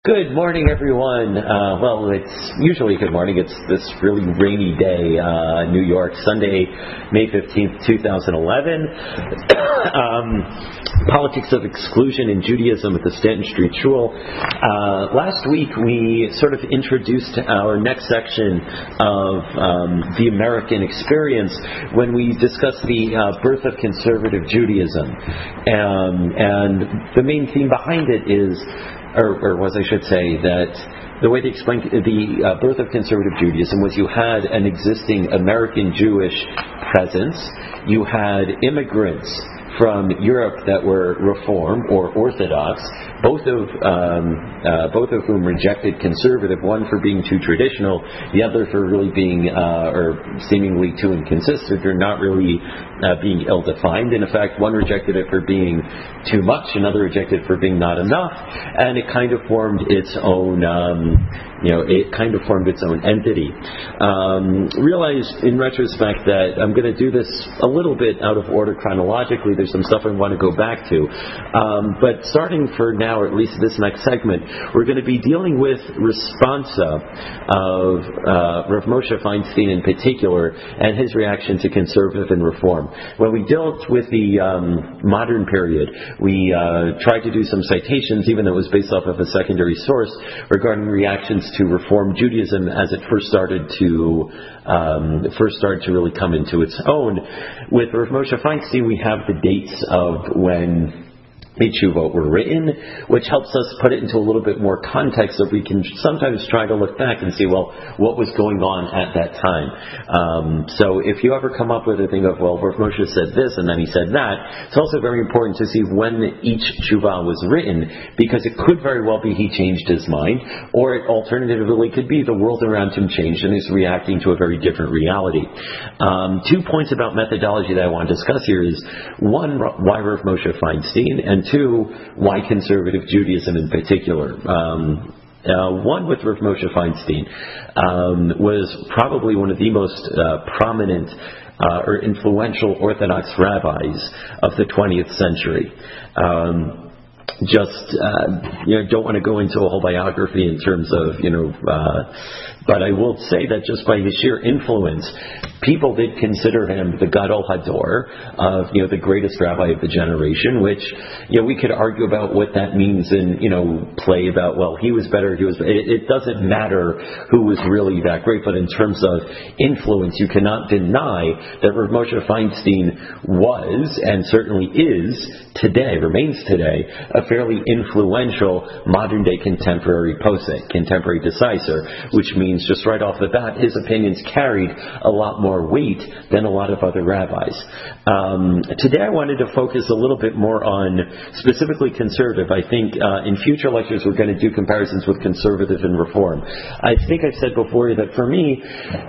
Good morning, everyone. Well, it's usually good morning. It's this really rainy day, New York, Sunday, May 15th, 2011. Politics of Exclusion in Judaism at the Stanton Street Shul. Last week, we sort of introduced our next section of the American experience when we discussed the birth of conservative Judaism. And the main theme behind it is, or was I should say, that the way they explained the birth of conservative Judaism was you had an existing American Jewish presence, you had immigrants from Europe that were Reform or Orthodox, both of whom rejected conservative, one for being too traditional, the other for really being, or seemingly too inconsistent, or not really being ill-defined. And in fact, one rejected it for being too much, another rejected it for being not enough, and it kind of formed its own, entity. Realize in retrospect that I'm going to do this a little bit out of order chronologically. There's some stuff I want to go back to. But starting for now, or at least this next segment, we're going to be dealing with responsa of Rav Moshe Feinstein in particular, and his reaction to conservative and reform. When we dealt with the modern period, we tried to do some citations, even though it was based off of a secondary source, regarding reactions to Reform Judaism as it first started to really come into its own. With Rav Moshe Feinstein, we have the dates of when the Tshuvot were written, which helps us put it into a little bit more context, so we can sometimes try to look back and see, well, what was going on at that time. So if you ever come up with a thing of, well, Rav Moshe said this and then he said that, it's also very important to see when each Tshuvah was written, because it could very well be he changed his mind, or it alternatively could be the world around him changed and he's reacting to a very different reality. 2 points about methodology that I want to discuss here is, one, why Rav Moshe Feinstein, and two, why conservative Judaism in particular. One with Rav Moshe Feinstein was probably one of the most prominent or influential Orthodox rabbis of the 20th century. Don't want to go into a whole biography in terms of, but I will say that just by his sheer influence, people did consider him the Gadol Hador of, the greatest rabbi of the generation, which, we could argue about what that means and, play about, well, he was better, it doesn't matter who was really that great, but in terms of influence, you cannot deny that Rav Moshe Feinstein was, and certainly is, remains today, a fairly influential modern-day contemporary posek, contemporary decisor, which means just right off the bat, his opinions carried a lot more weight than a lot of other rabbis. Today I wanted to focus a little bit more on specifically conservative. I think in future lectures we're going to do comparisons with conservative and reform. I think I've said before that for me,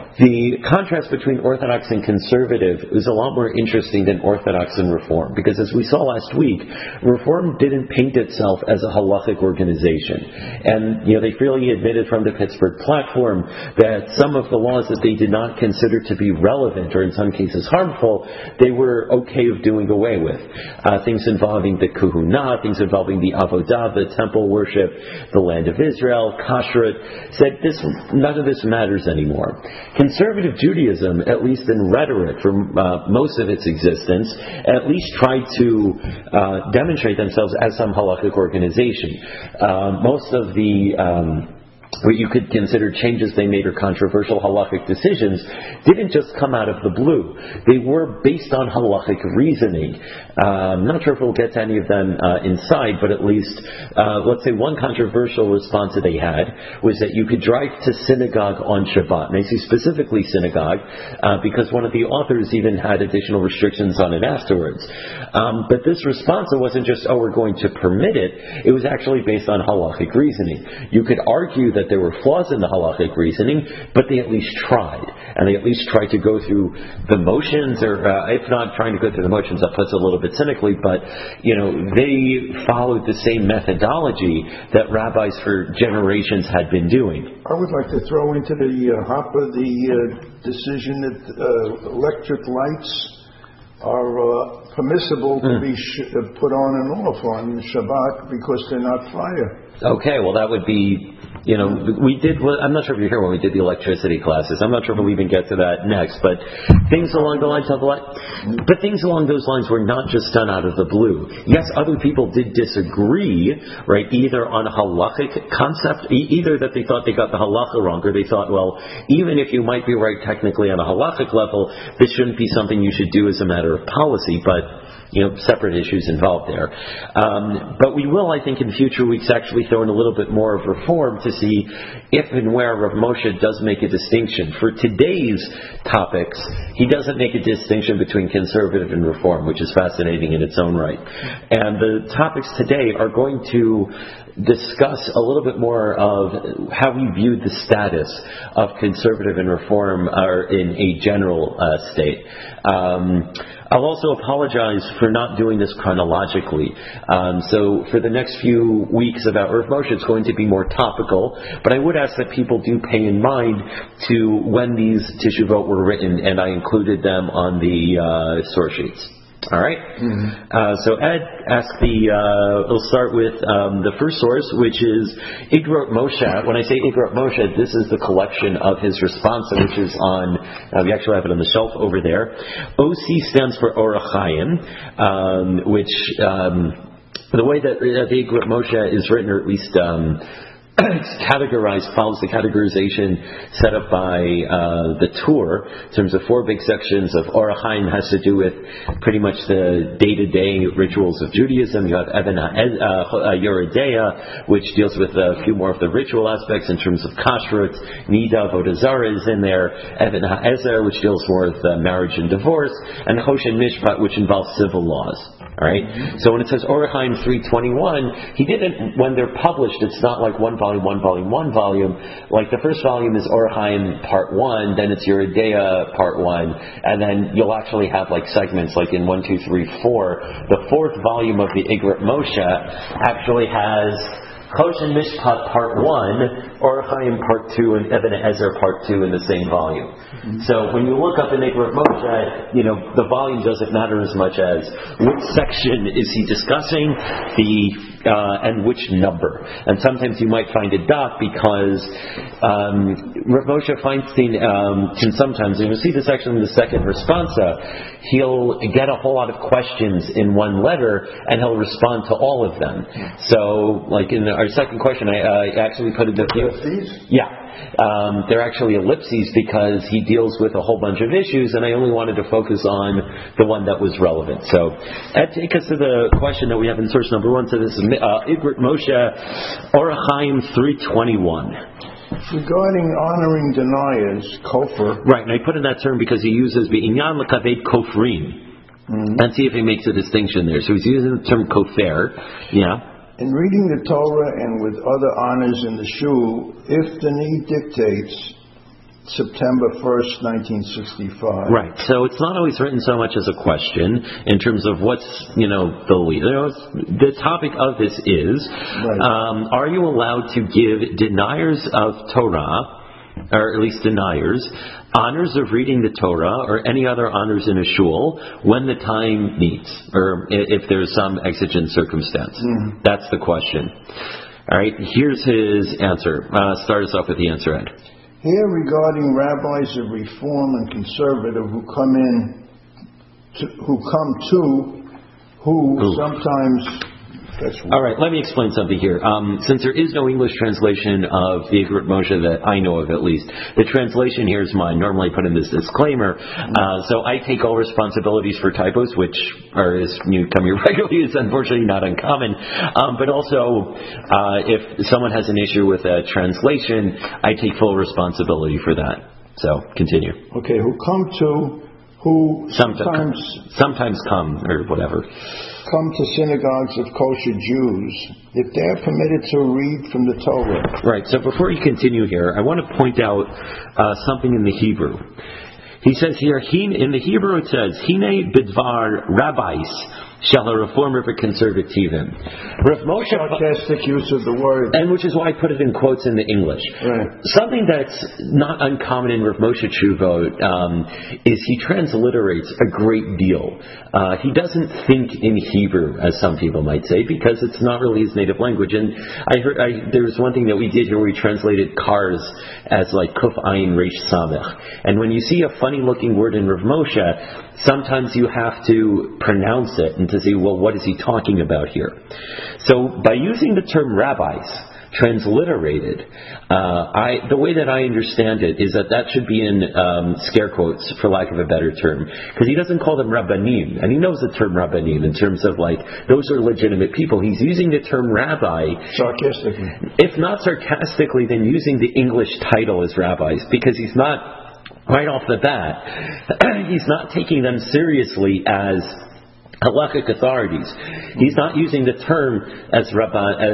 the contrast between Orthodox and conservative is a lot more interesting than Orthodox and reform, because as we saw last week, reform didn't paint itself as a halachic organization. And, they freely admitted from the Pittsburgh platform that some of the laws that they did not consider to be relevant, or in some cases harmful, they were okay of doing away with. Things involving the Kuhunah, things involving the Avodah, the temple worship, the land of Israel, Kashrut, said none of this matters anymore. Conservative Judaism, at least in rhetoric for most of its existence, at least tried to demonstrate themselves as some halachic organization. Most of the what you could consider changes they made or controversial halachic decisions didn't just come out of the blue. They were based on halachic reasoning. I'm not sure if we'll get to any of them inside, but at least, let's say one controversial response that they had was that you could drive to synagogue on Shabbat. And I say specifically synagogue, because one of the authors even had additional restrictions on it afterwards. But this response, it wasn't just, we're going to permit it. It was actually based on halachic reasoning. You could argue that there were flaws in the halachic reasoning, but they at least tried. And they at least tried to go through the motions, or if not trying to go through the motions, that puts it a little bit cynically, but, they followed the same methodology that rabbis for generations had been doing. I would like to throw into the hopper the decision that electric lights are permissible to be put on and off on Shabbat because they're not fire. Okay, well, that would be, we did, I'm not sure if you're here when we did the electricity classes. I'm not sure if we'll even get to that next, but things along those lines were not just done out of the blue. Yes, other people did disagree, right, either on a halachic concept, either that they thought they got the halacha wrong, or they thought, well, even if you might be right technically on a halachic level, this shouldn't be something you should do as a matter of policy, but separate issues involved there. But we will, I think, in future weeks actually throw in a little bit more of reform to see if and where Rav Moshe does make a distinction. For today's topics, he doesn't make a distinction between conservative and reform, which is fascinating in its own right. And the topics today are going to discuss a little bit more of how we viewed the status of conservative and reform in a general state. I'll also apologize for not doing this chronologically. So for the next few weeks about Rav Moshe, it's going to be more topical, but I would ask that people do pay in mind to when these teshuvot were written, and I included them on the source sheets. All right. So Ed asked we'll start with the first source, which is Igrot Moshe. When I say Igrot Moshe, this is the collection of his responsa, which is on, we actually have it on the shelf over there. OC stands for Orach Chaim, which, the way that the Igrot Moshe is written, or at least it's categorized, follows the categorization set up by the Tur in terms of 4 big sections of Orach Chaim. Has to do with pretty much the day-to-day rituals of Judaism. You have Even Yoreh Deah, which deals with a few more of the ritual aspects in terms of kashrut. Nida, Avodah Zarah is in there. Even HaEzer, which deals more with marriage and divorce. And Choshen Mishpat, which involves civil laws. All right. So when it says Orach Chaim 321, he didn't. When they're published, it's not like one volume. Like the first volume is Orach Chaim Part 1, then it's Yoreh Deah Part 1, and then you'll actually have like segments, like in 1, 2, 3, 4. The 4th volume of the Igrot Moshe actually has Choshen Mishpat Part 1, Orach Chaim Part 2, and Even HaEzer Part 2 in the same volume. So when you look up in Igrot Moshe, the volume doesn't matter as much as which section is he discussing, and which number. And sometimes you might find a dot because Rav Moshe Feinstein can sometimes, and you'll see this actually in the second responsa, he'll get a whole lot of questions in one letter and he'll respond to all of them. So like in our second question, I actually put it ellipses? Yeah. They're actually ellipses because he deals with a whole bunch of issues, and I only wanted to focus on the one that was relevant. So, take us to the question that we have in source number 1. So this is Igrot Moshe, Orach Chaim 321. Regarding honoring deniers, kofar. Right, and I put in that term because he uses B'inyan l'kaved kofrin. And see if he makes a distinction there. So he's using the term kofer. Yeah. In reading the Torah and with other honors in the shul, if the need dictates, September 1st, 1965. Right. So it's not always written so much as a question in terms of what's, the topic of this is, right. Are you allowed to give deniers of Torah, or at least deniers, honors of reading the Torah or any other honors in a shul when the time needs, or if there's some exigent circumstance? That's the question. All right, here's his answer. Start us off with the answer, Ed. Here, regarding rabbis of Reform and Conservative who sometimes. All right, let me explain something here. Since there is no English translation of the Igrot Moshe that I know of, at least, the translation here is mine. Normally I put in this disclaimer. So I take all responsibilities for typos, which are, as you come here regularly, is unfortunately not uncommon. But also, if someone has an issue with a translation, I take full responsibility for that. So, continue. Okay, who sometimes come, or whatever. Come to synagogues of kosher Jews, if they're permitted to read from the Torah. Right, so before you continue here, I want to point out something in the Hebrew. He says here, in the Hebrew it says, Hine bidvar rabbis, shall a reformer v'conservativim. Rav Moshe, sarcastic use of the word, and which is why I put it in quotes in the English. Right. Something that's not uncommon in Rav Moshe Tshuvot is he transliterates a great deal. He doesn't think in Hebrew, as some people might say, because it's not really his native language. And there was one thing that we did here where we translated cars as like Kuf Ayin Reish Samech. And when you see a funny looking word in Rav Moshe, sometimes you have to pronounce it and to say, well, what is he talking about here? So by using the term rabbis, transliterated, the way that I understand it is that should be in scare quotes, for lack of a better term, because he doesn't call them rabbanim, and he knows the term rabbanim in terms of like those are legitimate people. He's using the term rabbi sarcastically, if not sarcastically, then using the English title as rabbis, because he's not right off the bat he's not taking them seriously as halakhic authorities. He's not using the term as fellow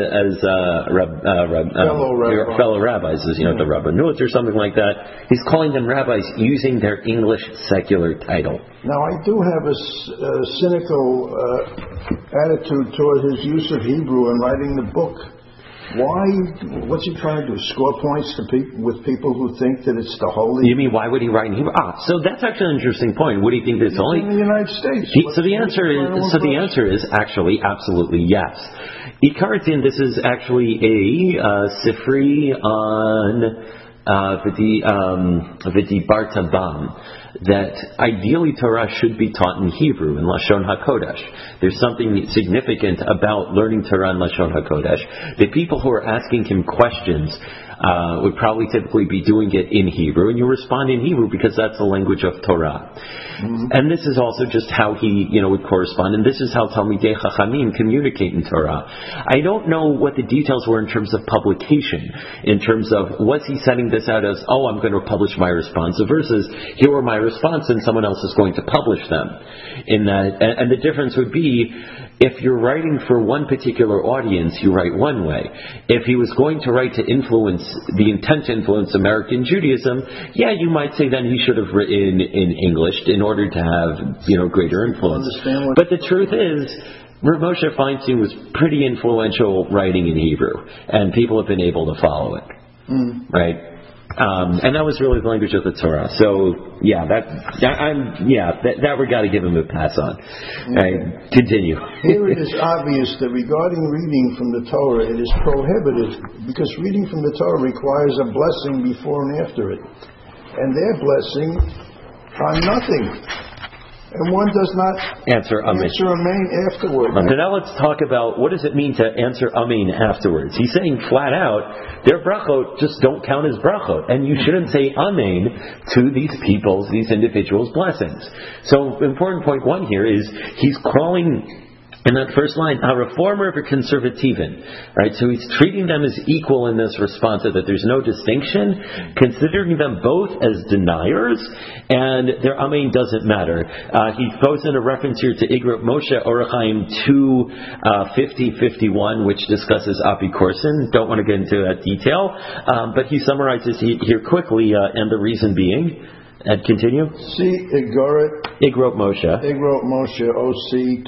rabbis, as the rabbanut or something like that. He's calling them rabbis using their English secular title. Now, I do have a cynical attitude toward his use of Hebrew in writing the book. Why? What's he trying to do? Score points with people who think that it's the holy? You mean why would he write in Hebrew? So that's actually an interesting point. What do you think that's only in the United States? The answer is actually absolutely yes. Ikaratin, this is actually a sifri on V'di Bartabam, that ideally Torah should be taught in Hebrew, in Lashon HaKodesh. There's something significant about learning Torah in Lashon HaKodesh. The people who are asking him questions would probably typically be doing it in Hebrew, and you respond in Hebrew because that's the language of Torah. Mm-hmm. And this is also just how he, would correspond, and this is how Talmidei Chachamim communicate in Torah. I don't know what the details were in terms of publication, in terms of was he setting this out as, I'm going to publish my response, versus here are my response and someone else is going to publish them. In that, and the difference would be, if you're writing for one particular audience, you write one way. If he was going to write to influence, the intent to influence American Judaism, you might say then he should have written in English in order to have, greater influence. But the truth is, Rav Moshe Feinstein was pretty influential writing in Hebrew, and people have been able to follow it. Right? And that was really the language of the Torah. So, that we got to give him a pass on. Right? Continue. Here it is obvious that regarding reading from the Torah, it is prohibited because reading from the Torah requires a blessing before and after it. And their blessing on nothing. And one does not answer Amen afterward. So now let's talk about what does it mean to answer Amen afterwards. He's saying flat out, their brachot just don't count as brachot. And you shouldn't say Amen to these individuals' blessings. So important point one here is he's calling, in that first line, a reformer for conservativin, right? So he's treating them as equal in this response, so that there's no distinction, considering them both as deniers, and their amen doesn't matter. He throws in a reference here to Igrot Moshe Orach Chaim 2:50-51, which discusses Apikorsin. Don't want to get into that detail, but he summarizes here quickly, and the reason being. And continue. See Igrot Moshe, OC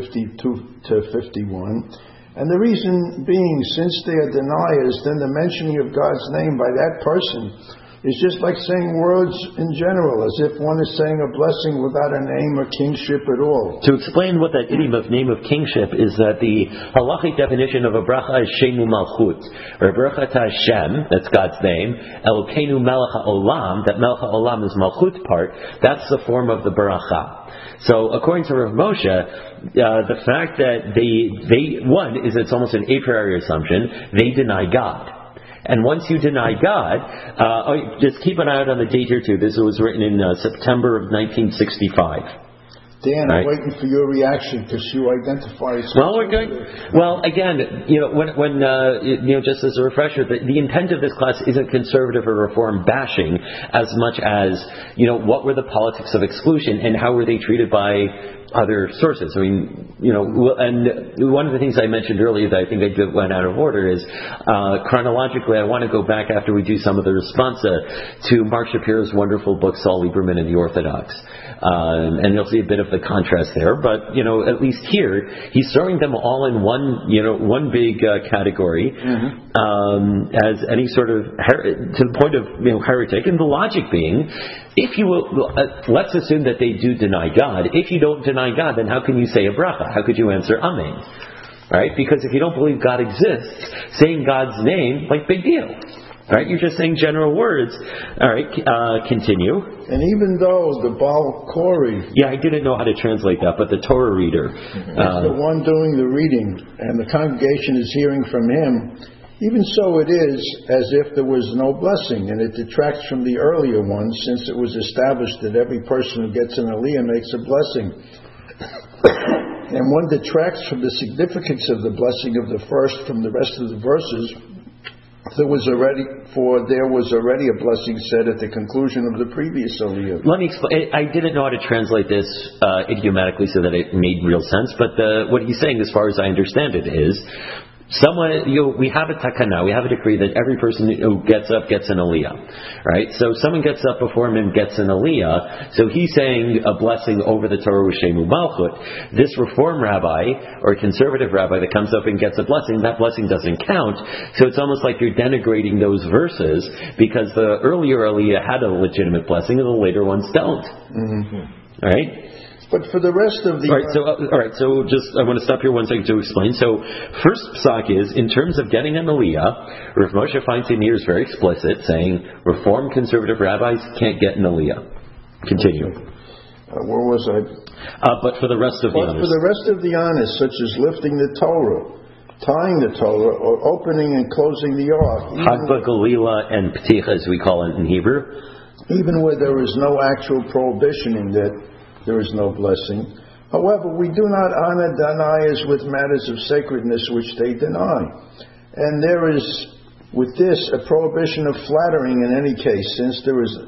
2:50-51. And the reason being, since they are deniers, then the mentioning of God's name by that person is just like saying words in general, as if one is saying a blessing without a name or kingship at all. To explain what that idiom of name of kingship is, that the halachic definition of a bracha is Shemu Malchut, or a bracha to Hashem, that's God's name, Elokeinu Melech HaOlam, that Melech HaOlam is Malchut part, that's the form of the bracha. So according to Rav Moshe, the fact that one is it's almost an a priori assumption, they deny God. And once you deny God, just keep an eye out on the date here too. This was written in September of 1965. Dan, I'm waiting for your reaction because you identify. Well, we're good. Well, again, when just as a refresher, the intent of this class isn't conservative or reform bashing as much as what were the politics of exclusion and how were they treated by other sources. I mean, and one of the things I mentioned earlier that I think I went out of order is chronologically I want to go back after we do some of the responsa to Mark Shapiro's wonderful book Saul Lieberman and the Orthodox. And you'll see a bit of the contrast there, but at least here he's throwing them all in one big category as any sort of to the point of heretic, and the logic being, if you will, let's assume that they do deny God. If you don't deny God, then how can you say a bracha? How could you answer Amen? Right? Because if you don't believe God exists, saying God's name, big deal. Right? You're just saying general words. All right, continue. And even though the Baal Kori... Yeah, I didn't know how to translate that, but the Torah reader... is the one doing the reading, and the congregation is hearing from him, even so it is as if there was no blessing, and it detracts from the earlier ones, since it was established that every person who gets an aliyah makes a blessing. And one detracts from the significance of the blessing of the first from the rest of the verses... There was already a blessing said at the conclusion of the previous aliyah. Let me explain. I didn't know how to translate this idiomatically so that it made real sense, but what he's saying, as far as I understand it, is we have a takana, we have a decree that every person who gets up gets an aliyah, right? So someone gets up before him and gets an aliyah, so he's saying a blessing over the Torah Shemu Malchut. This reform rabbi or conservative rabbi that comes up and gets a blessing, that blessing doesn't count. So it's almost like you're denigrating those verses because the earlier aliyah had a legitimate blessing and the later ones don't. All right? But for the rest of the... All right, so just, I want to stop here one second to explain. So, first psak is, in terms of getting an aliyah, Rav Moshe Feinstein here is very explicit, saying Reformed conservative rabbis can't get an aliyah. Continue. Where was I? But for the rest of the honors. For the rest of the honors, such as lifting the Torah, tying the Torah, or opening and closing the ark. Hagba, Galila, and Pticha, as we call it in Hebrew. Even where there is no actual prohibition in that, there is no blessing. However, we do not honor deniers with matters of sacredness which they deny. And there is, with this, a prohibition of flattering in any case, since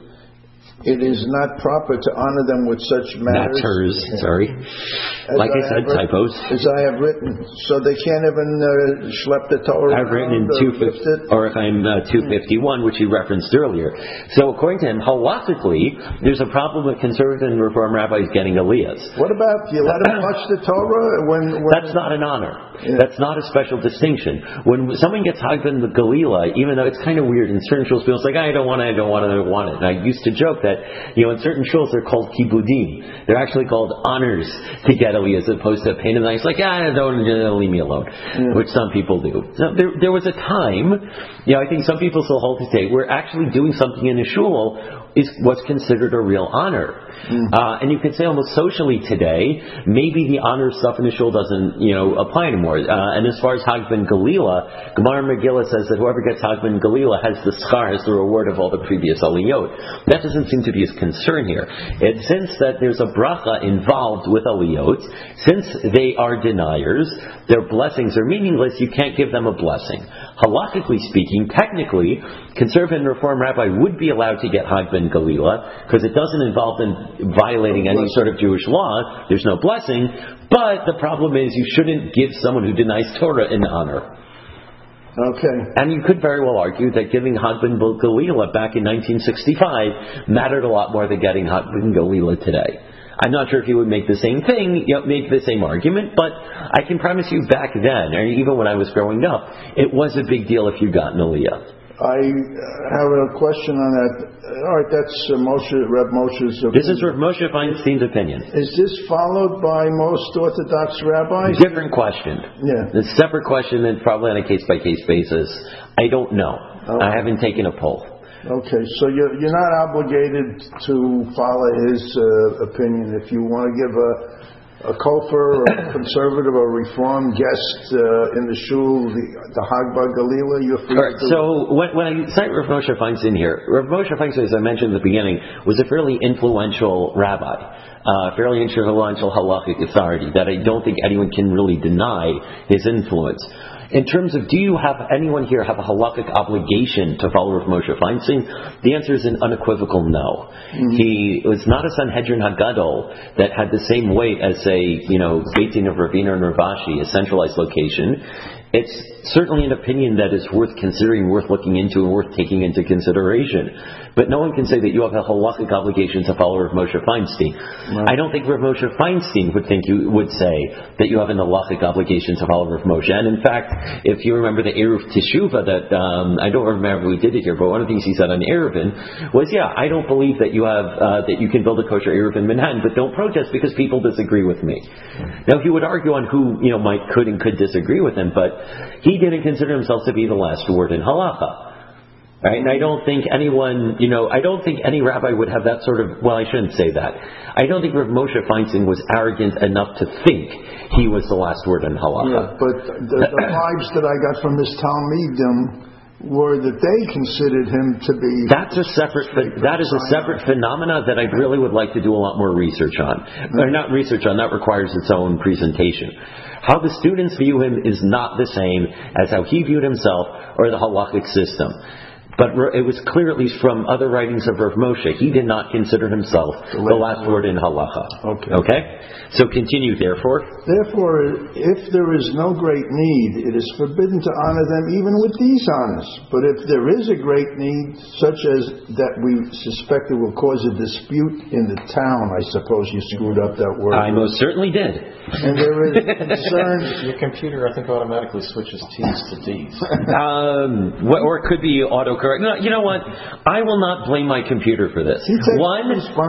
it is not proper to honor them with such matters. Matters, sorry. Like I said, typos. As I have written, so they can't even schlep the Torah. I've written in 250, or if I'm 251, which you referenced earlier. So according to him, halachically, there's a problem with conservative and reform rabbis getting aliyahs. What about, you let them touch the Torah? When That's not an honor. Yeah. That's not a special distinction. When someone gets Hagban the Galila, even though it's kind of weird, in certain shuls, people's like, I don't want it. And I used to joke that, in certain shuls they're called kibudim. They're actually called honors to get aliyah as opposed to a pain in the neck. It's like, don't leave me alone, which some people do. So there was a time, I think some people still hold to say, where actually doing something in a shul is what's considered a real honor. And you could say almost socially today, maybe the honor stuff in the shul doesn't, apply anymore. And as far as Hagban Galila, Gemara Megillah says that whoever gets Hagban Galila has the schar, has the reward of all the previous aliyot. That doesn't seem to be his concern here. Since that there's a bracha involved with aliyot, since they are deniers, their blessings are meaningless, you can't give them a blessing. Halachically speaking, technically, conservative and reform rabbi would be allowed to get Hagban Galila, because it doesn't involve them violating any sort of Jewish law. There's no blessing, but the problem is you shouldn't give someone who denies Torah an honor. Okay. And you could very well argue that giving Hagban Galila back in 1965 mattered a lot more than getting Hagban Galila today. I'm not sure if he would make the same thing, make the same argument, but I can promise you back then, or even when I was growing up, it was a big deal if you got an aliyah. I have a question on that. All right, that's Reb Moshe's opinion. This is Reb Moshe Feinstein's opinion. Is this followed by most Orthodox rabbis? Different question. Yeah. It's a separate question and probably on a case-by-case basis. I don't know. Okay. I haven't taken a poll. Okay, so you're not obligated to follow his opinion. If you want to give a kofar or a conservative or reform guest in the shul, the Hagba Galila, you're free to... So when I cite Rav Moshe Feinstein here, Rav Moshe Feinstein, as I mentioned at the beginning, was a fairly influential rabbi, fairly influential halachic authority that I don't think anyone can really deny his influence. In terms of, do you have anyone here have a halakhic obligation to follow Rav Moshe Feinstein? The answer is an unequivocal no. He was not a Sanhedrin Hagadol that had the same weight as, say, Beit Din of Ravina and Rav Ashi, a centralized location. It's certainly an opinion that is worth considering, worth looking into, and worth taking into consideration. But no one can say that you have a halakhic obligation to follow Rav Moshe Feinstein. Right. I don't think Rav Moshe Feinstein would say that you have an halakhic obligation to follow Rav Moshe. And in fact, if you remember the Eruv Teshuvah that, I don't remember if we did it here, but one of the things he said on Eruvin was, I don't believe that you have, that you can build a kosher Eruv in Manhattan, but don't protest because people disagree with me. Now, he would argue on who, could and could disagree with him, but he didn't consider himself to be the last word in halacha. Right? And I don't think anyone, I don't think any rabbi would have that sort of, well, I shouldn't say that. I don't think Rav Moshe Feinstein was arrogant enough to think he was the last word in halacha. Yeah, but the vibes that I got from this Talmidim were that they considered him to be... That is a separate phenomena that I really would like to do a lot more research on. Or not research on, that requires its own presentation. How the students view him is not the same as how he viewed himself or the halachic system. But it was clear, at least from other writings of Rav Moshe, he did not consider himself the last word in halacha. Okay? So continue, therefore. Therefore, if there is no great need, it is forbidden to honor them even with these honors. But if there is a great need, such as that we suspect it will cause a dispute in the town, I suppose you screwed up that word. I most certainly did. And there is concern... Your computer, I think, automatically switches T's to D's. Or it could be autocorrect. No, you know what? I will not blame my computer for this. One,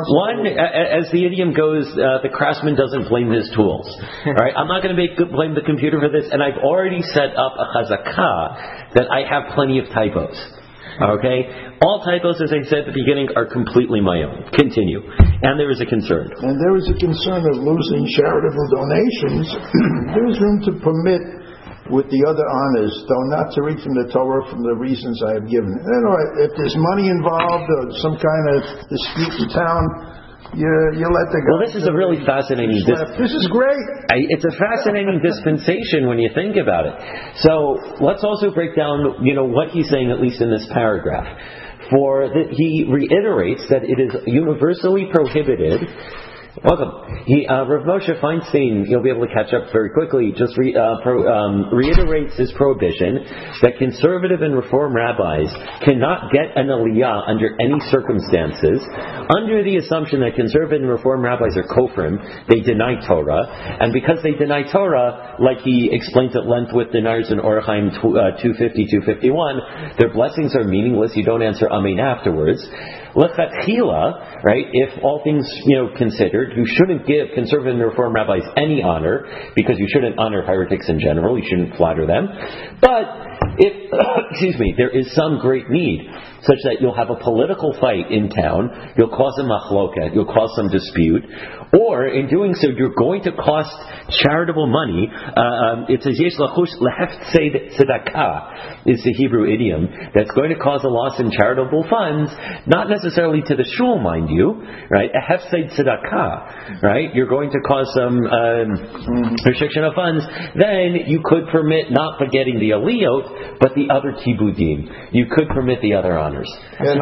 as the idiom goes, the craftsman doesn't blame his tools. All right? I'm not going to blame the computer for this, and I've already set up a chazakah that I have plenty of typos. Okay? All typos, as I said at the beginning, are completely my own. Continue. And there is a concern. And there is a concern of losing charitable donations. There is room to permit with the other honors, though not to read from the Torah from the reasons I have given. If there's money involved or some kind of dispute in town, you let the guy... Well, this is a really fascinating... This is great. It's a fascinating dispensation when you think about it. So let's also break down, what he's saying, at least in this paragraph. For that, he reiterates that it is universally prohibited. Welcome. Rav Moshe Feinstein, you'll be able to catch up very quickly, just reiterates his prohibition that conservative and reform rabbis cannot get an aliyah under any circumstances, under the assumption that conservative and reform rabbis are kofrim, they deny Torah, and because they deny Torah, like he explains at length with the Nars and Orach Chaim 250, 251, their blessings are meaningless, you don't answer amen afterwards. Lechatchila, right, if all things, considered, you shouldn't give conservative and reform rabbis any honor, because you shouldn't honor heretics in general, you shouldn't flatter them. But if, there is some great need, such that you'll have a political fight in town, you'll cause a machloket, you'll cause some dispute, or in doing so, you're going to cost charitable money. It says, yesh lachush leheft tzedakah, is the Hebrew idiom, that's going to cause a loss in charitable funds, not necessarily to the shul, mind you, right? A hefsed tzedakah, right? You're going to cause some restriction of funds. Then you could permit not forgetting the aliyot, but the other kibudim. You could permit the other honors. And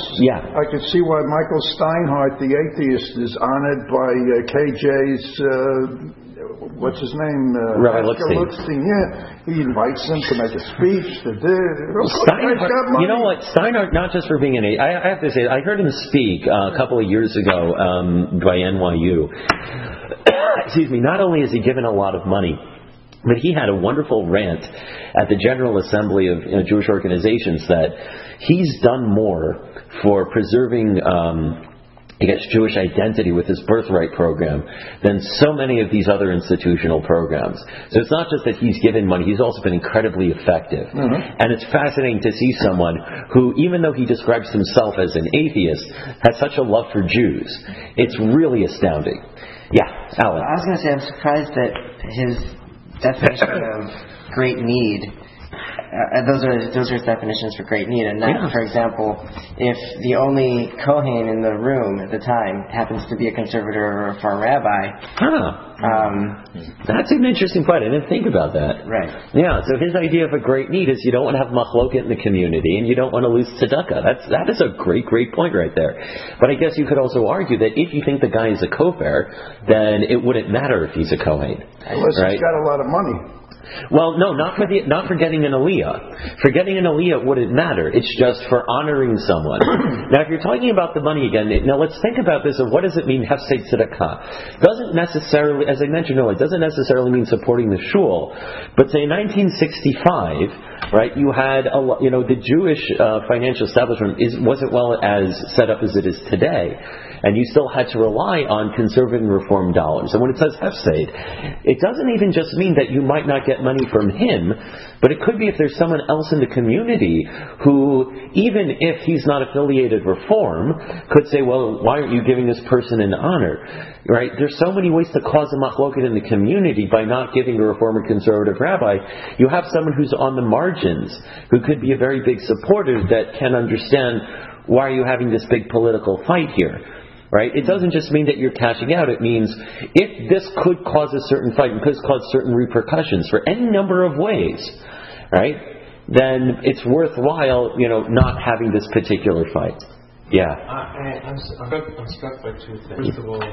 I could see why Michael Steinhardt, the atheist, is honored by KJ's, what's his name? Rabbi Lutstein. Yeah, he invites him to make a speech. Steinhardt, you know what? Steinhardt, not just for being an atheist, I have to say, I heard him speak a couple of years ago by NYU. Not only has he given a lot of money, but he had a wonderful rant at the General Assembly of Jewish organizations that he's done more for preserving Jewish identity with his birthright program than so many of these other institutional programs. So it's not just that he's given money, he's also been incredibly effective. And it's fascinating to see someone who, even though he describes himself as an atheist, has such a love for Jews. It's really astounding. Yeah, Alan. I was going to say, I'm surprised that his definition of great need those are definitions for great need. And that, for example, if the only Kohen in the room at the time happens to be a conservative or a Reform rabbi, that's an interesting point. I didn't think about that. Right. Yeah. So his idea of a great need is you don't want to have machloket in the community, and you don't want to lose tzedakah. That is a great point right there. But I guess you could also argue that if you think the guy is a kofer, then it wouldn't matter if he's a kohen, unless right? He's got a lot of money. Well, no, not for getting an aliyah. For getting an aliyah, it wouldn't matter. It's just for honoring someone. Now, if you're talking about the money again, now let's think about this of what does it mean, hefsed tzedakah? Doesn't necessarily, as I mentioned earlier, it doesn't necessarily mean supporting the shul. But say in 1965, right, you had the Jewish financial establishment wasn't well as set up as it is today. And you still had to rely on conservative and reform dollars. And when it says hefsed, it doesn't even just mean that you might not get money from him, but it could be if there's someone else in the community who, even if he's not affiliated reform, could say, well, why aren't you giving this person an honor? Right? There's so many ways to cause a machloket in the community by not giving a reform or conservative rabbi. You have someone who's on the margins, who could be a very big supporter that can understand, why are you having this big political fight here? Right? It doesn't just mean that you're cashing out. It means if this could cause a certain fight and could cause certain repercussions for any number of ways, right? Then it's worthwhile, not having this particular fight. Yeah. I'm struck by two things. First of all,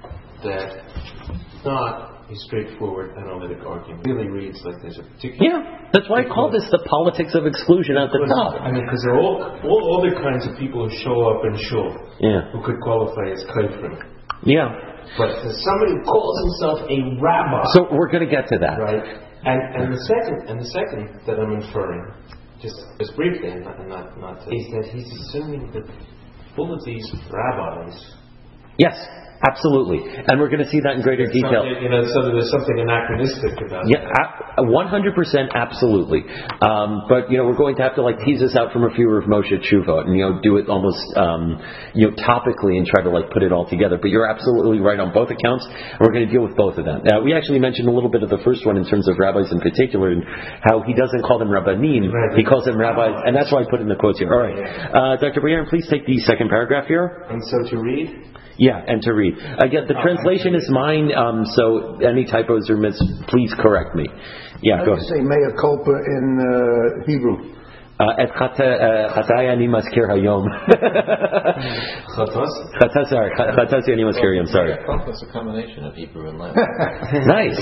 that it's not a straightforward analytic argument. It really reads like there's a particular... Yeah, that's why I call this the politics of exclusion at the top. Because there are all other kinds of people who show up in shul who could qualify as kafrim. Yeah. But somebody who calls himself a rabbi... So we're going to get to that. Right. And the second that I'm inferring, just briefly, and not is that he's assuming that full of these rabbis... Yes. Absolutely. And we're going to see that in greater detail. So there's something anachronistic about that. 100% absolutely. But, we're going to have to tease this out from a few of Moshe Tshuva and, do it almost, topically and try to put it all together. But you're absolutely right on both accounts, and we're going to deal with both of them. Now, we actually mentioned a little bit of the first one in terms of rabbis in particular and how he doesn't call them rabbanim, he calls them rabbis, and that's why I put in the quotes here. All right. Dr. Brian, please take the second paragraph here. And so to read? Yeah, and to read. Again, the translation is mine, so any typos or please correct me. Yeah, go ahead. Say mea culpa in Hebrew. Et chatay ani maskir hayom. Chatay ani maskir hayom, sorry. It's a combination of Hebrew and Latin. Nice.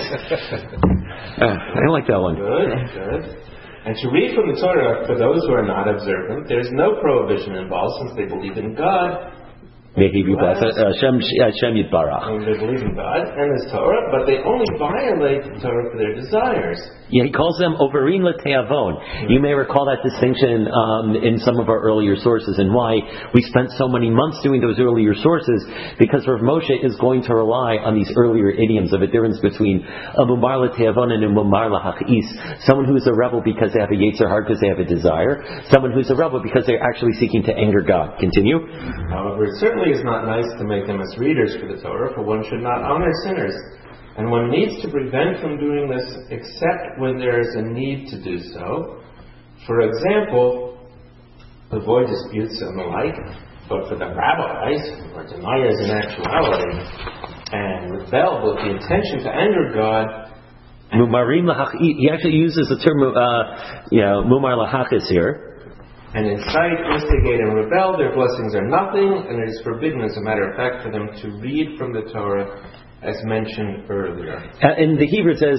I like that one. Good. And to read from the Torah, for those who are not observant, there's no prohibition involved since they believe in God. May He be blessed. Hashem Yitbarach. They believe in God and His Torah, but they only violate the Torah for their desires. Yeah, he calls them overin leteavon. You may recall that distinction in some of our earlier sources, and why we spent so many months doing those earlier sources, because Rav Moshe is going to rely on these earlier idioms of a difference between a mumar leteavon and a mumar lahachis. Someone who is a rebel because they have a yetzer hara, because they have a desire. Someone who's a rebel because they're actually seeking to anger God. Continue. However, it certainly is not nice to make them as readers for the Torah, for one should not honor sinners. And one needs to prevent from doing this except when there is a need to do so. For example, avoid disputes and the like. But for the rabbis, who are deniers in actuality, and rebel with the intention to anger God, he actually uses the term mumar lahachis here. And incite, instigate, and rebel, their blessings are nothing, and it is forbidden, as a matter of fact, for them to read from the Torah, as mentioned earlier. In the Hebrew it says,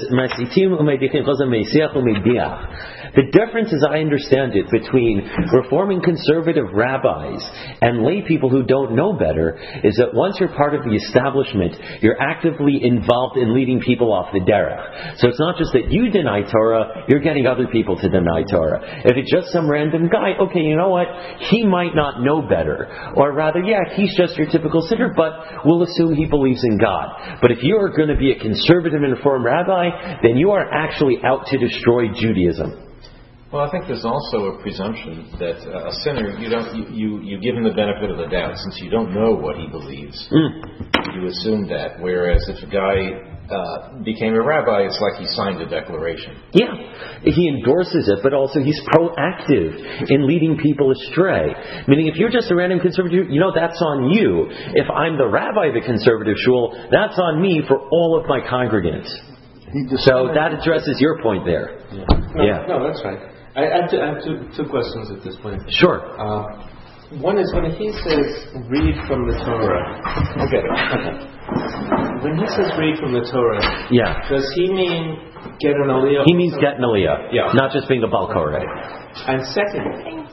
the difference, as I understand it, between reforming conservative rabbis and lay people who don't know better is that once you're part of the establishment, you're actively involved in leading people off the derech. So it's not just that you deny Torah, you're getting other people to deny Torah. If it's just some random guy, okay, you know what? He might not know better. Or rather, he's just your typical sinner, but we'll assume he believes in God. But if you're going to be a conservative and reform rabbi, then you are actually out to destroy Judaism. Well, I think there's also a presumption that a sinner, you give him the benefit of the doubt, since you don't know what he believes. You assume that. Whereas if a guy became a rabbi, it's like he signed a declaration. Yeah, he endorses it, but also he's proactive in leading people astray. Meaning, if you're just a random conservative, that's on you. If I'm the rabbi of the conservative shul, that's on me for all of my congregants. So that addresses your point there. No, that's right. I have two questions at this point. Sure. One is when he says read from the Torah. Okay. When he says read from the Torah, does he mean get an aliyah? He means get an aliyah, not just being a Baal Korah. Right. And second,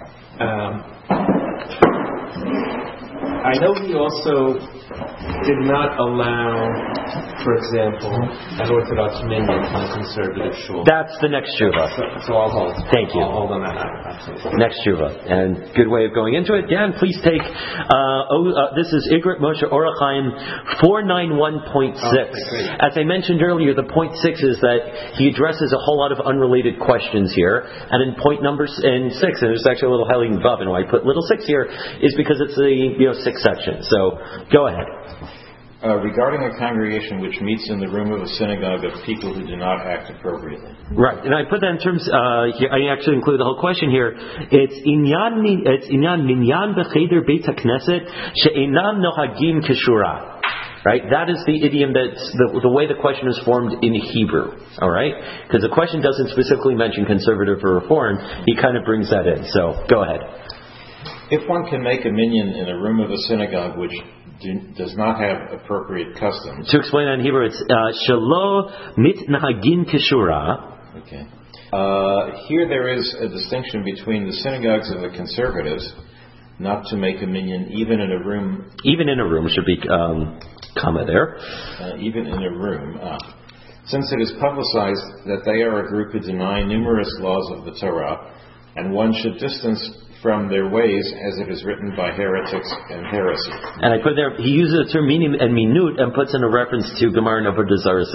I know he also did not allow, for example, an Orthodox minion in a conservative shul. That's the next tshuva. So I'll hold. Thank you. I'll hold on that. Absolutely. Next tshuva. And good way of going into it. Dan, please take, this is Igrit Moshe Orach Chaim 491.6. As I mentioned earlier, the point 6 is that he addresses a whole lot of unrelated questions here. And in point number 6, and there's actually a little Helen Vav, and why I put little 6 here is because it's the 6th section. So go ahead. Regarding a congregation which meets in the room of a synagogue of people who do not act appropriately. Right, and I put that in terms. Here, I actually include the whole question here. It's inyan minyan b'cheder beit hakneset she'enam nohagim keshura. Right, that is the idiom that's the way the question is formed in Hebrew. All right, because the question doesn't specifically mention conservative or reform. He kind of brings that in. So go ahead. If one can make a minyan in a room of a synagogue which does not have appropriate customs. To explain that in Hebrew, it's shelo mit nahagin keshura. Okay. Here there is a distinction between the synagogues of the conservatives, not to make a minyan even in a room. Even in a room should be comma there. Even in a room. Since it is publicized that they are a group who deny numerous laws of the Torah, and one should distance from their ways, as it is written by heretics and heresy. And I put there, he uses the term minim and minut and puts in a reference to Gemara Avodah Zarah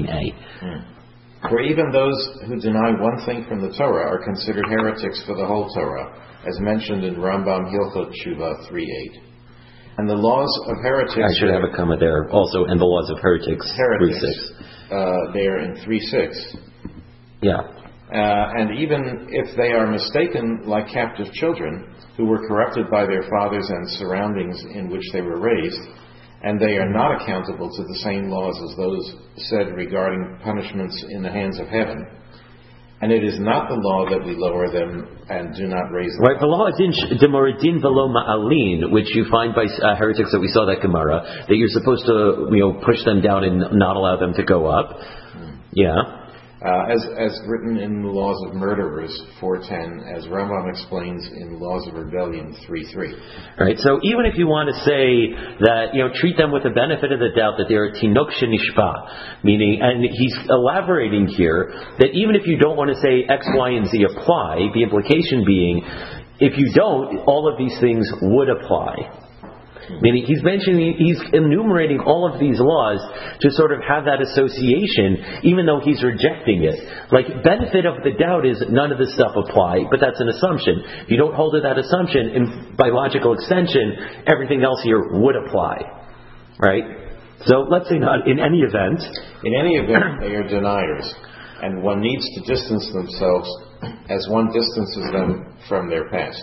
17a. For even those who deny one thing from the Torah are considered heretics for the whole Torah, as mentioned in Rambam Hilchot Tshuva 3.8. And the laws of heretics... I should have a comma there also, and the laws of heretics 3.6. There in 3.6. Yeah. And even if they are mistaken like captive children, who were corrupted by their fathers and surroundings in which they were raised, and they are not accountable to the same laws as those said regarding punishments in the hands of heaven, and it is not the law that we lower them and do not raise them. Right, demoridin velo ma'alin, which you find by heretics that we saw that Gemara, that you're supposed to push them down and not allow them to go up. Yeah. As written in the Laws of Murderers 4.10, as Rambam explains in Laws of Rebellion 3.3. Right. So even if you want to say that treat them with the benefit of the doubt that they're a tinok shenishpa, meaning, and he's elaborating here that even if you don't want to say X, Y, and Z apply, the implication being if you don't, all of these things would apply. Meaning he's enumerating all of these laws to sort of have that association, even though he's rejecting it. Like, benefit of the doubt is none of this stuff apply, but that's an assumption. If you don't hold to that assumption, and by logical extension, everything else here would apply. Right? So let's say not in any event. In any event, they are deniers, and one needs to distance themselves as one distances them from their past.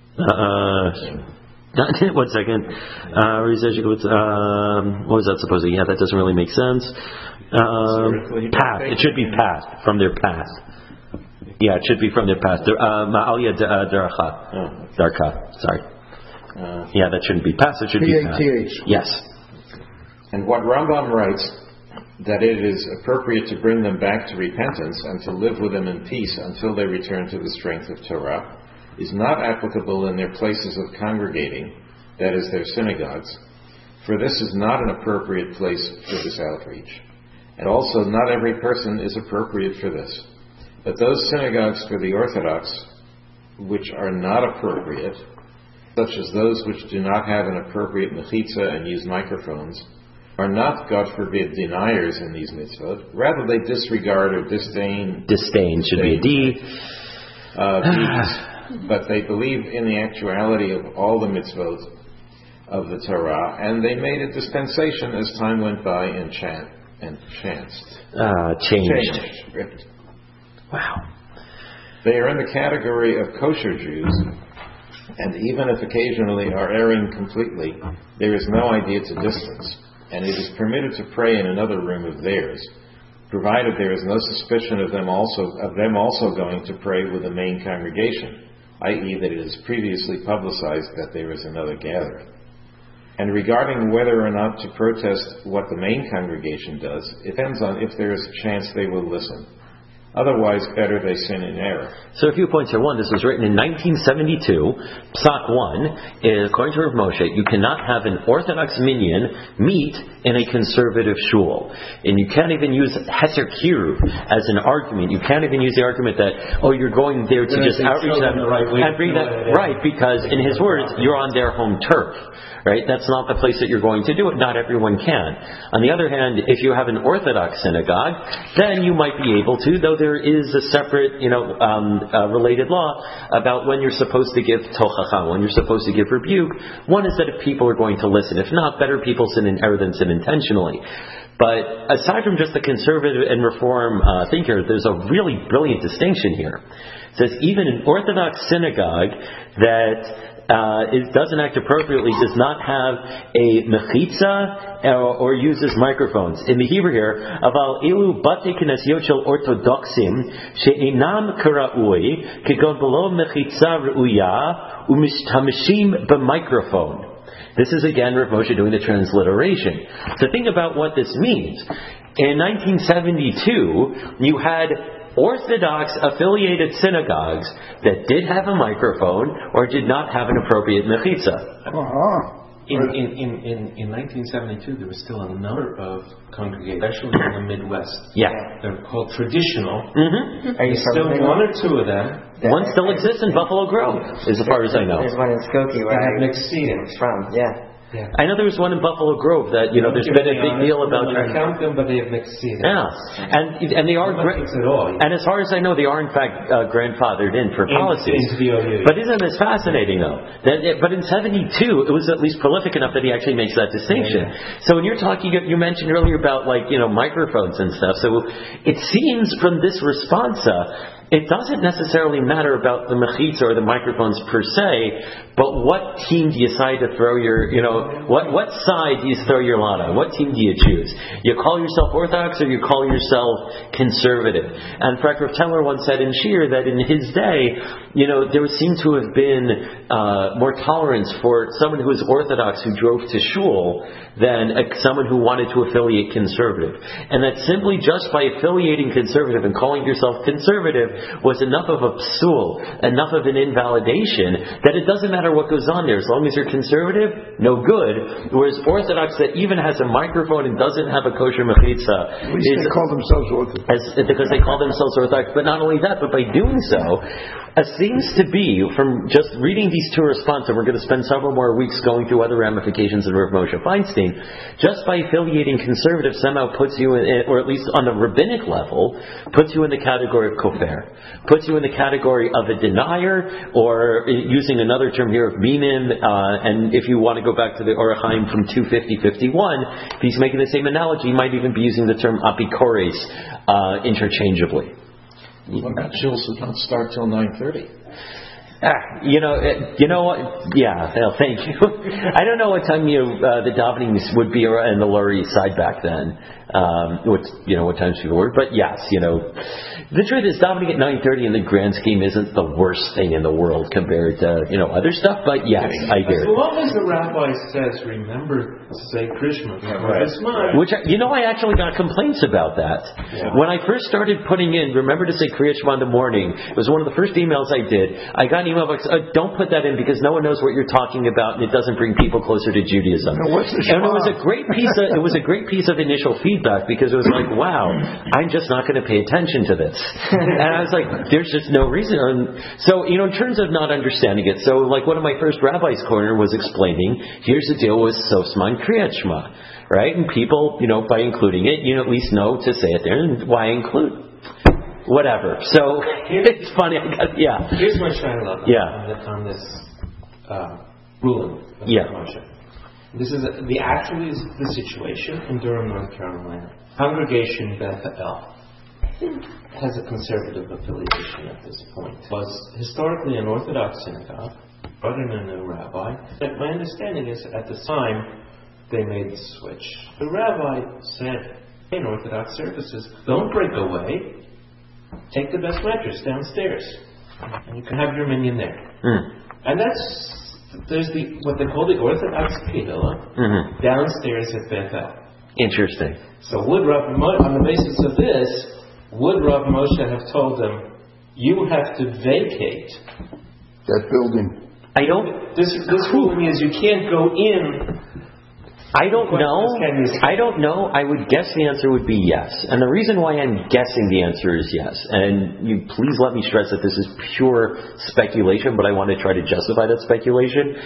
1 second. What was that supposed to be? Yeah, that doesn't really make sense. Past. It should be past. From their past. Yeah, it should be from their past. Ma'alya darcha. Sorry. Yeah, that shouldn't be past. It should be past. Yes. And what Rambam writes, that it is appropriate to bring them back to repentance and to live with them in peace until they return to the strength of Torah, is not applicable in their places of congregating, that is, their synagogues, for this is not an appropriate place for this outreach. And also, not every person is appropriate for this. But those synagogues for the Orthodox, which are not appropriate, such as those which do not have an appropriate mechitza and use microphones, are not, God forbid, deniers in these mitzvot. Rather, they disregard or disdain. Disdain should be a D. deeds, but they believe in the actuality of all the mitzvot of the Torah, and they made a dispensation as time went by and changed. Changed. Wow. They are in the category of kosher Jews, and even if occasionally are erring completely, there is no idea to distance, and it is permitted to pray in another room of theirs, provided there is no suspicion of them also going to pray with the main congregation, i.e. that it is previously publicized that there is another gathering. And regarding whether or not to protest what the main congregation does, it depends on if there is a chance they will listen. Otherwise, better they sin in error. So a few points here. One, this was written in 1972. Psak 1 is, according to Rav Moshe, you cannot have an Orthodox minyan meet in a conservative shul. And you can't even use Heter Kiruv as an argument. You can't even use the argument that, you're going there to just outreach them and bring that. Right, because in his words, you're on their home turf. Right? That's not the place that you're going to do it. Not everyone can. On the other hand, if you have an Orthodox synagogue, then you might be able to, though there is a separate, related law about when you're supposed to give tochacha, when you're supposed to give rebuke. One is that if people are going to listen. If not, better people sin in error than sin intentionally. But aside from just the conservative and reform thinker, there's a really brilliant distinction here. It says even an Orthodox synagogue that it doesn't act appropriately, does not have a mechitza or uses microphones. In the Hebrew here, aval elu bate knesiyot shel orthodoxim she'inam karaui kegon below mechitza reuya u'mishtamishim b'microphone. This is again Rav Moshe doing the transliteration. So think about what this means. In 1972, you had Orthodox affiliated synagogues that did have a microphone or did not have an appropriate mechitza. In 1972, there was still a number of congregations, especially in the Midwest. Yeah. They're called traditional. Mm-hmm. Are you still one or two of them. One still exists in Buffalo Grove, as far as I know. There's one in Skokie where I have mixed seating from. Yeah. Yeah. I know there was one in Buffalo Grove that there's been a big deal about. I count them, but they have mixed seating. Yeah, and they are and as far as I know, they are in fact grandfathered in for policies. But isn't this fascinating though? But in '72, it was at least prolific enough that he actually makes that distinction. Yeah. So when you're talking, you mentioned earlier about microphones and stuff. So it seems from this responsa, it doesn't necessarily matter about the mechitza or the microphones per se, but what team do you decide to throw your, what side do you throw your lot on? What team do you choose? You call yourself Orthodox or you call yourself conservative? And Rav Teller once said in Shir that in his day, there would seem to have been more tolerance for someone who was Orthodox who drove to shul than someone who wanted to affiliate conservative. And that simply just by affiliating conservative and calling yourself conservative was enough of a psul, enough of an invalidation, that it doesn't matter what goes on there. As long as you're conservative, no good. Whereas Orthodox that even has a microphone and doesn't have a kosher mechitza, at least they call themselves Orthodox. Because they call themselves Orthodox. But not only that, but by doing so, it seems to be, from just reading these two responses, and we're going to spend several more weeks going through other ramifications of Rav Moshe Feinstein, just by affiliating conservative somehow puts you in, or at least on the rabbinic level, puts you in the category of kofar. Puts you in the category of a denier, or using another term here of minim, and if you want to go back to the Orach Chaim from 250-51, if he's making the same analogy, he might even be using the term apikores interchangeably. What about shuls that don't start till 9:30? You know what? Yeah, well, thank you. I don't know what time the davenings would be in the Lower East Side back then. What times people were, but yes, the truth is davening at 9:30 in the grand scheme isn't the worst thing in the world compared to other stuff. But yes, I hear it. As long as the rabbi says, remember to say Krishma, which I actually got complaints about that. Yeah. When I first started putting in, remember to say Kriya Shema in the morning. It was one of the first emails I did. I got an email like, don't put that in because no one knows what you're talking about and it doesn't bring people closer to Judaism. And it was a great piece of initial feedback because it was like, wow, I'm just not going to pay attention to this. And I was like, there's just no reason. So, in terms of not understanding it, so like one of my first Rabbi's Corner was explaining, here's the deal with Sosman Kriyat Shema, right? And people, by including it, you at least know to say it there and why include. whatever. So it's funny. Here's my shiloh on this ruling of promotion. This is the situation in Durham, North Carolina. Congregation Bethel has a conservative affiliation at this point. It was historically an Orthodox synagogue, brought in a new rabbi. And my understanding is at the time they made the switch. The rabbi said in Orthodox services, don't break away. Take the best mattress downstairs, and you can have your minyan there. And there's what they call the Orthodox Kehillah downstairs at Bethel. Interesting. So would Rav on the basis of this, would Rav Moshe have told them, you have to vacate that building? I don't. This ruling is you can't go in. I don't know. I would guess the answer would be yes. And the reason why I'm guessing the answer is yes, and you please let me stress that this is pure speculation, but I want to try to justify that speculation.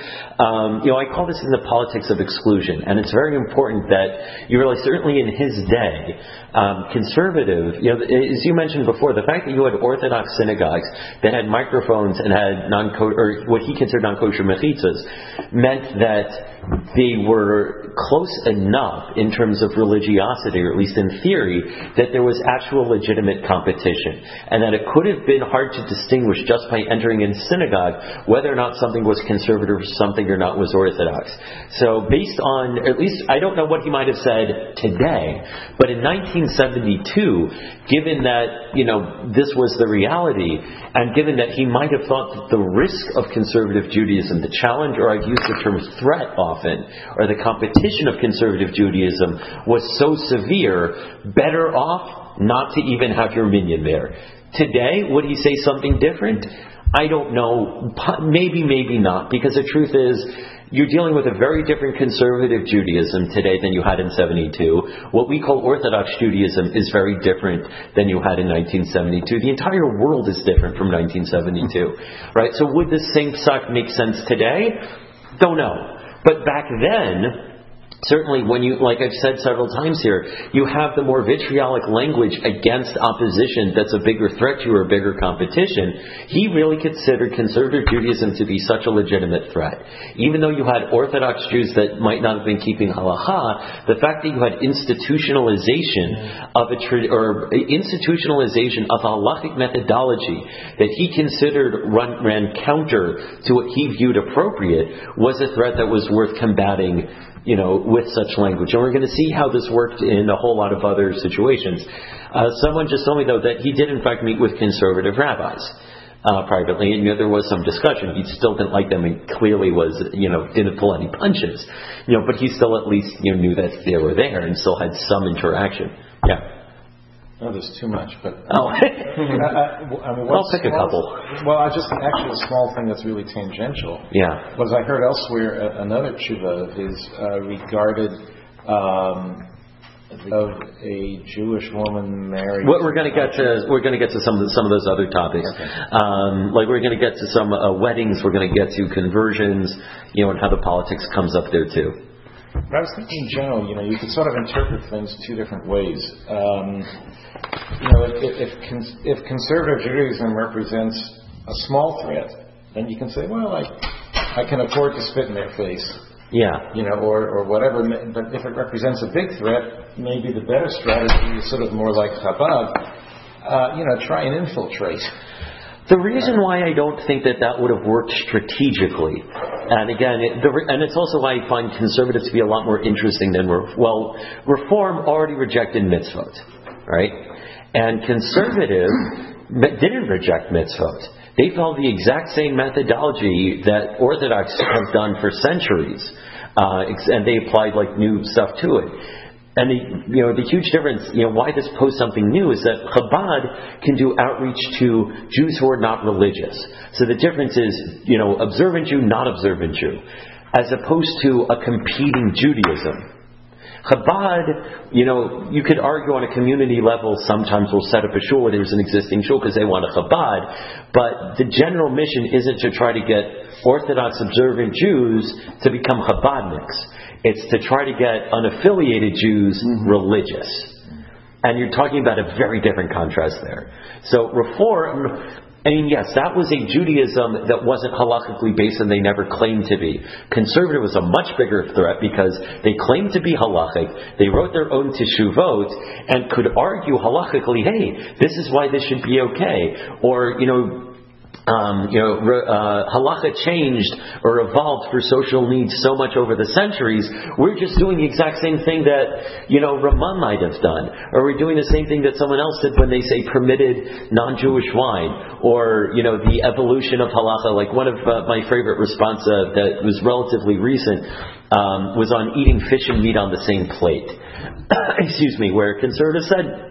I call this in the politics of exclusion, and it's very important that you realize, certainly in his day, conservative, as you mentioned before, the fact that you had Orthodox synagogues that had microphones and had or what he considered non-kosher mechitzas meant that they were close enough in terms of religiosity, or at least in theory, that there was actual legitimate competition, and that it could have been hard to distinguish just by entering in synagogue whether or not something was conservative or something or not was Orthodox. So based on, at least I don't know what he might have said today, but in 1972, given that this was the reality, and given that he might have thought that the risk of conservative Judaism, the challenge, or I've used the term threat often, or the competition of conservative Judaism was so severe, better off not to even have your minyan there. Today, would he say something different? I don't know. Maybe, maybe not, because the truth is, you're dealing with a very different conservative Judaism today than you had in 72. What we call Orthodox Judaism is very different than you had in 1972. The entire world is different from 1972, right? So would the same psak make sense today? Don't know. But back then, certainly when you, like I've said several times here, you have the more vitriolic language against opposition that's a bigger threat to you or a bigger competition. He really considered conservative Judaism to be such a legitimate threat. Even though you had Orthodox Jews that might not have been keeping halacha, the fact that you had institutionalization of a halachic methodology that he considered ran counter to what he viewed appropriate was a threat that was worth combating, with such language. And we're going to see how this worked in a whole lot of other situations. Someone just told me, though, that he did in fact meet with conservative rabbis privately, and there was some discussion. He still didn't like them, and clearly didn't pull any punches. But he still at least knew that they were there and still had some interaction. Yeah. No, there's too much, but I'll pick a couple. Well, just actually a small thing that's really tangential. Yeah. Was I heard elsewhere another tshuva is regarded of a Jewish woman married. We're going to get to some of those other topics. Okay. We're going to get to some weddings. We're going to get to conversions. And how the politics comes up there too. But I was thinking in general, you could sort of interpret things two different ways. If conservative Judaism represents a small threat, then you can say, well, I can afford to spit in their face. Yeah. Or whatever. But if it represents a big threat, maybe the better strategy is sort of more like Chabad, try and infiltrate. The reason why I don't think that would have worked strategically, and again, and it's also why I find conservatives to be a lot more interesting than Reform already rejected mitzvot, right? And conservative didn't reject mitzvot. They followed the exact same methodology that Orthodox have done for centuries, and they applied new stuff to it. And the huge difference, why this posed something new is that Chabad can do outreach to Jews who are not religious. So the difference is, observant Jew, not observant Jew, as opposed to a competing Judaism. Chabad, you could argue on a community level, sometimes we'll set up a shul where there's an existing shul because they want a Chabad, but the general mission isn't to try to get Orthodox observant Jews to become Chabadniks. It's to try to get unaffiliated Jews religious. And you're talking about a very different contrast there. So Reform, I mean, yes, that was a Judaism that wasn't halakhically based and they never claimed to be. Conservative was a much bigger threat because they claimed to be halakhic, they wrote their own teshuvot, and could argue halakhically, hey, this is why this should be okay. Or, halacha changed or evolved for social needs so much over the centuries, we're just doing the exact same thing that, Ramah might have done. Or we're doing the same thing that someone else did when they say permitted non-Jewish wine. Or, the evolution of halacha. Like one of my favorite responses that was relatively recent was on eating fish and meat on the same plate. Where conservatives said,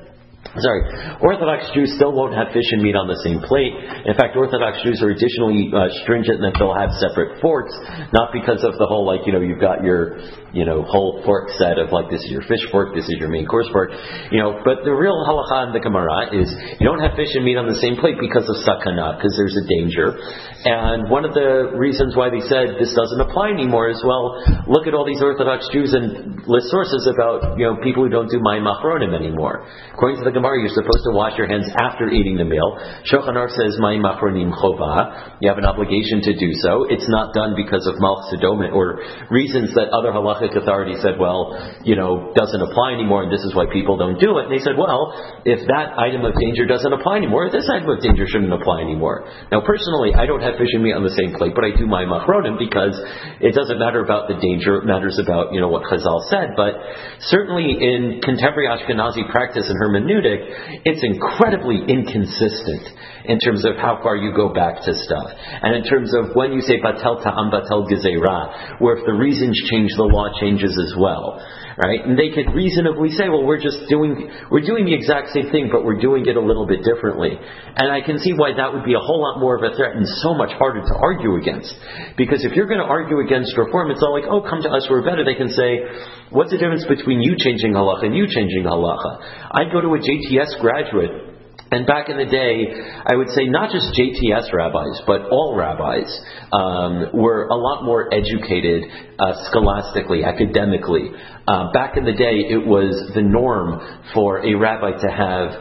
Orthodox Jews still won't have fish and meat on the same plate. In fact, Orthodox Jews are additionally stringent in that they'll have separate forks, not because of the whole, you've got your, whole fork set of, this is your fish fork, this is your main course fork, but the real halacha in the Gemara is you don't have fish and meat on the same plate because of sakana, because there's a danger. And one of the reasons why they said this doesn't apply anymore is, look at all these Orthodox Jews and list sources about, people who don't do mayim achronim anymore. According to the Gemara, you're supposed to wash your hands after eating the meal. Shulchan Aruch says mayim achronim chova. You have an obligation to do so. It's not done because of malchus hadomim or reasons that other halachic authorities said, doesn't apply anymore, and this is why people don't do it. And they said, if that item of danger doesn't apply anymore, this item of danger shouldn't apply anymore. Now, personally, I don't have fish and meat on the same plate, but I do mayim achronim because it doesn't matter about the danger. It matters about what Chazal said. But certainly in contemporary Ashkenazi practice and hermeneutic, it's incredibly inconsistent in terms of how far you go back to stuff. And in terms of when you say batel ta'am, batel gezerah, where if the reasons change, the law changes as well. Right? And they could reasonably say, we're doing the exact same thing, but we're doing it a little bit differently. And I can see why that would be a whole lot more of a threat and so much harder to argue against. Because if you're going to argue against Reform, it's all like, come to us, we're better. They can say, what's the difference between you changing halacha and you changing halacha? I'd go to a JTS graduate, and back in the day, I would say not just JTS rabbis, but all rabbis were a lot more educated scholastically, academically. Back in the day, it was the norm for a rabbi to have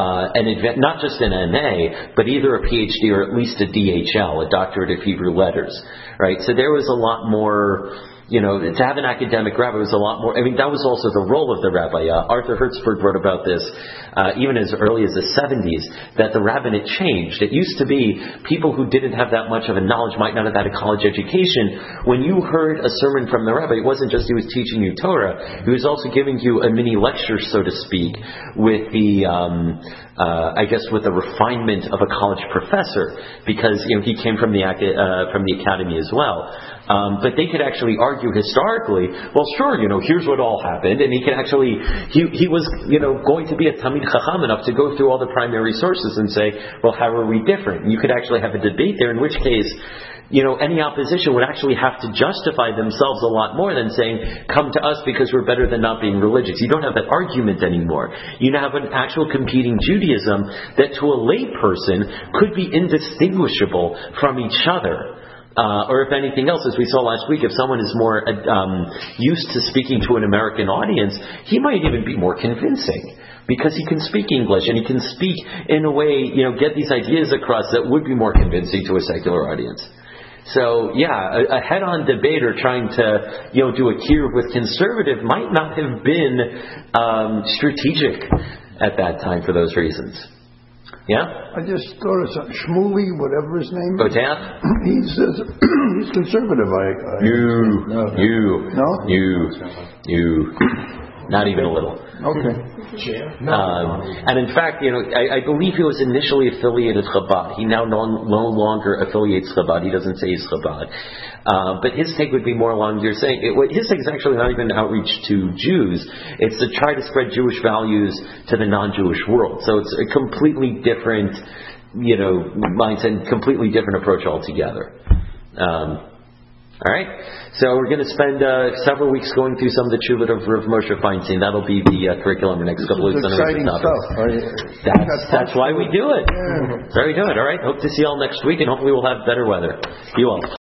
not just an MA, but either a PhD or at least a DHL, a Doctorate of Hebrew Letters. Right? So there was a lot more. To have an academic rabbi was a lot more. That was also the role of the rabbi. Arthur Hertzberg wrote about this even as early as the 70s, that the rabbinate changed. It used to be people who didn't have that much of a knowledge, might not have had a college education. When you heard a sermon from the rabbi, it wasn't just he was teaching you Torah. He was also giving you a mini lecture, so to speak, with the with the refinement of a college professor, because he came from the academy as well. But they could actually argue historically, here's what all happened, and he could actually, he was, going to be a Talmid Chacham enough to go through all the primary sources and say, how are we different? And you could actually have a debate there, in which case, any opposition would actually have to justify themselves a lot more than saying, come to us because we're better than not being religious. You don't have that argument anymore. You now have an actual competing Judaism that to a lay person could be indistinguishable from each other. Or if anything else, as we saw last week, if someone is more used to speaking to an American audience, he might even be more convincing because he can speak English and he can speak in a way, get these ideas across that would be more convincing to a secular audience. So, a head-on debate or trying to, do a kiruv with conservative might not have been strategic at that time for those reasons. Yeah? I just thought of something. Shmuley, whatever his name is. Botan? He's conservative. You. Not even a little. Okay. And in fact, I believe he was initially affiliated Chabad. He now no longer affiliates Chabad. He doesn't say he's Chabad. But his take would be more along you're saying. His take is actually not even outreach to Jews. It's to try to spread Jewish values to the non-Jewish world. So it's a completely different, mindset, completely different approach altogether. All right, so we're going to spend several weeks going through some of the Chuvot of Rav Moshe Feinstein. That'll be the curriculum the next couple of weeks. Exciting stuff. That's why we do it. Yeah. Very good. All right, hope to see you all next week, and hopefully we'll have better weather. You all.